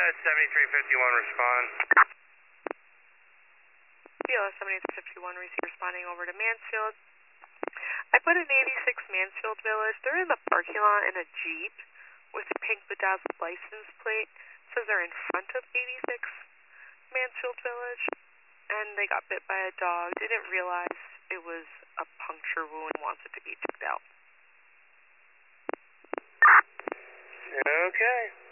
7351 respond. BLS 7351 responding over to Mansfield. I put an 86 Mansfield Village. They're in the parking lot in a Jeep with a pink bedazzled license plate. It says they're in front of 86 Mansfield Village, and they got bit by a dog. Didn't realize it was a puncture wound, wants it to be checked out. Okay.